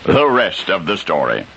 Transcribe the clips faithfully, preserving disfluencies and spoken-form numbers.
The rest of the story.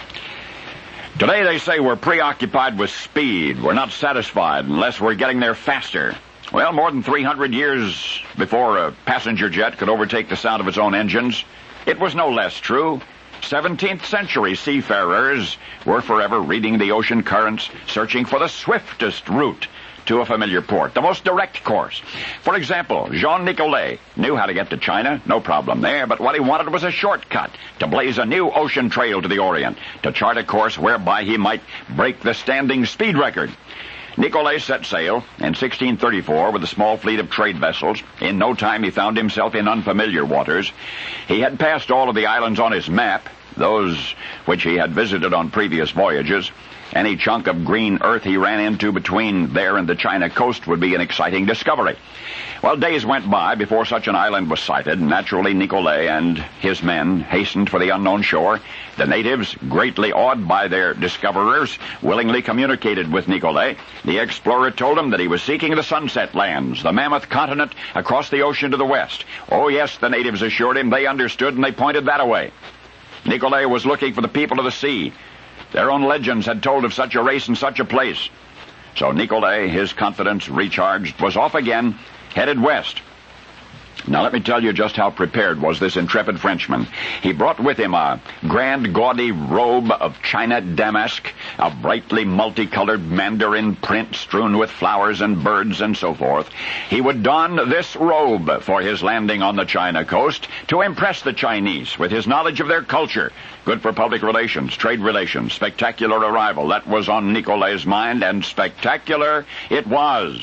Today they say we're preoccupied with speed. We're not satisfied unless we're getting there faster. Well, more than three hundred years before a passenger jet could overtake the sound of its own engines, it was no less true. seventeenth century seafarers were forever reading the ocean currents, searching for the swiftest route to a familiar port, the most direct course. For example, Jean Nicolet knew how to get to China, no problem there, but what he wanted was a shortcut to blaze a new ocean trail to the Orient, to chart a course whereby he might break the standing speed record. Nicolet set sail in sixteen thirty-four with a small fleet of trade vessels. In no time he found himself in unfamiliar waters. He had passed all of the islands on his map, those which he had visited on previous voyages. Any chunk of green earth he ran into between there and the China coast would be an exciting discovery. Well, days went by before such an island was sighted. Naturally, Nicolet and his men hastened for the unknown shore. The natives, greatly awed by their discoverers, willingly communicated with Nicolet. The explorer told him that he was seeking the Sunset Lands, the mammoth continent across the ocean to the west. Oh, yes, the natives assured him they understood, and they pointed that away. Nicolet was looking for the people of the sea. Their own legends had told of such a race in such a place. So Nicolet, his confidence recharged, was off again, headed west. Now let me tell you just how prepared was this intrepid Frenchman. He brought with him a grand gaudy robe of China damask, a brightly multicolored mandarin print strewn with flowers and birds and so forth. He would don this robe for his landing on the China coast to impress the Chinese with his knowledge of their culture. Good for public relations, trade relations, spectacular arrival. That was on Nicolet's mind, and spectacular it was.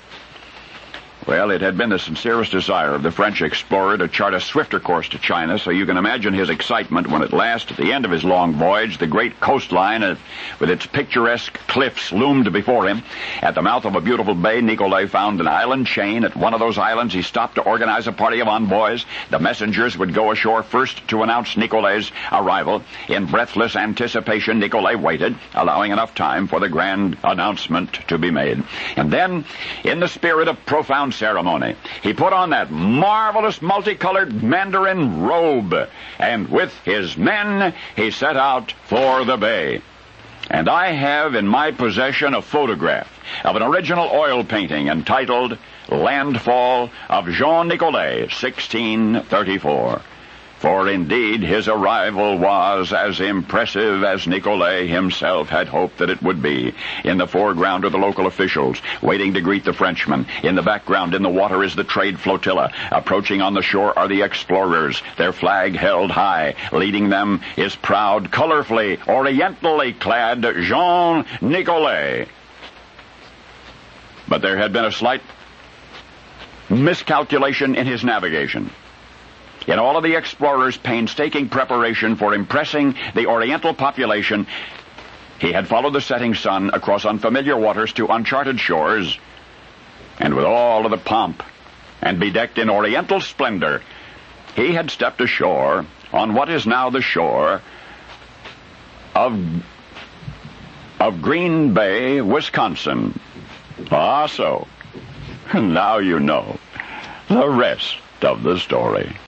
Well, it had been the sincerest desire of the French explorer to chart a swifter course to China, so you can imagine his excitement when at last, at the end of his long voyage, the great coastline of, with its picturesque cliffs loomed before him. At the mouth of a beautiful bay, Nicolet found an island chain. At one of those islands, he stopped to organize a party of envoys. The messengers would go ashore first to announce Nicolet's arrival. In breathless anticipation, Nicolet waited, allowing enough time for the grand announcement to be made. And then, in the spirit of profound ceremony, he put on that marvelous multicolored mandarin robe, and with his men he set out for the bay. And I have in my possession a photograph of an original oil painting entitled Landfall of Jean Nicolet, sixteen thirty-four. For indeed his arrival was as impressive as Nicolet himself had hoped that it would be. In the foreground are the local officials, waiting to greet the Frenchman. In the background, in the water, is the trade flotilla. Approaching on the shore are the explorers, their flag held high. Leading them is proud, colorfully, orientally clad Jean Nicolet. But there had been a slight miscalculation in his navigation. In all of the explorer's painstaking preparation for impressing the Oriental population, he had followed the setting sun across unfamiliar waters to uncharted shores, and with all of the pomp and bedecked in Oriental splendor, he had stepped ashore on what is now the shore of, of Green Bay, Wisconsin. Ah, so. Now you know the rest of the story.